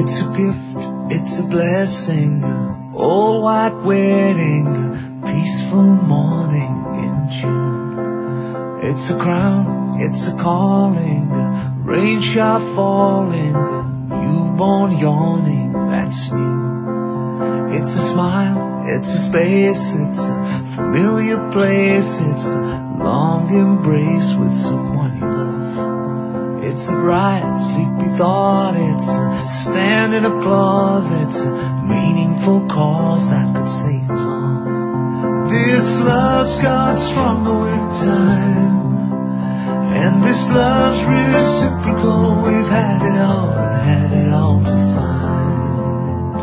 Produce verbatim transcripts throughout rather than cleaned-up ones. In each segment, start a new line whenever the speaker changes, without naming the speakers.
It's a gift, it's a blessing, old white wedding, peaceful morning in June. It's a crown, it's a calling, rain shot falling, newborn yawning, that's new. It's a smile, it's a space, it's a familiar place, it's a long embrace with someone you love. It's a bright, sleepy thought, it's a standing applause, it's a meaningful cause that could save us all. This love's got stronger with time, and this love's reciprocal. We've had it all and had it all to find.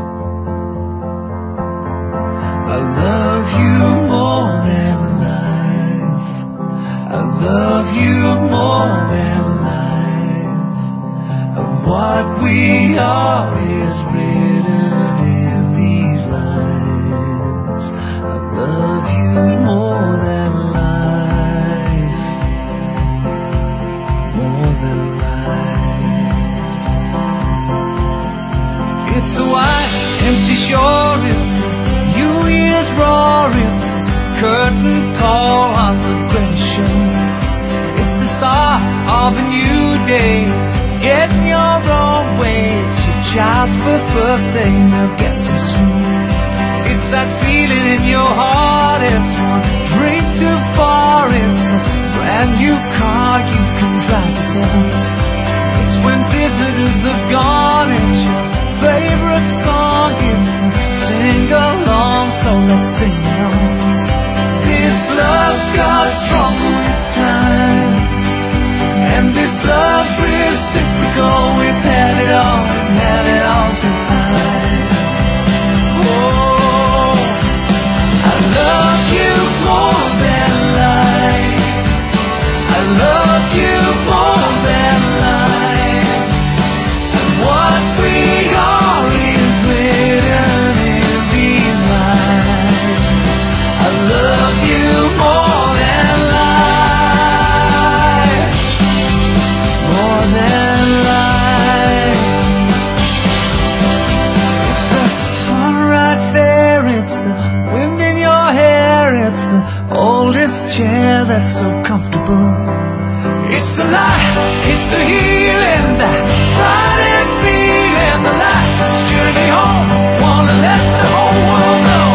I love you more than life, I love you more than life. What we are is written in these lines. I love you more than life, more than life. It's a wide, empty shore, it's a New Year's roar, it's a curtain call on the great show. It's the start of a new day, it's getting your own way. It's your child's first birthday, now get some sweet. It's that feeling in your heart, it's one drink too far. It's a brand new car you can drive yourself. It's when visitors have gone, it's your favorite song. It's a sing-along, so let's sing along. This love's got stronger with time, and this love's reciprocal. We've had it all and had it all to find. Oh, I love you more than life, I love you more than life. And what we are is written in these lines. I love you more than life, more than life. It's a fun ride fair, it's the wind in your hair, it's the oldest chair that's so comfortable. It's the light, it's the healing, that Friday feeling, the last journey home. Wanna let the whole world know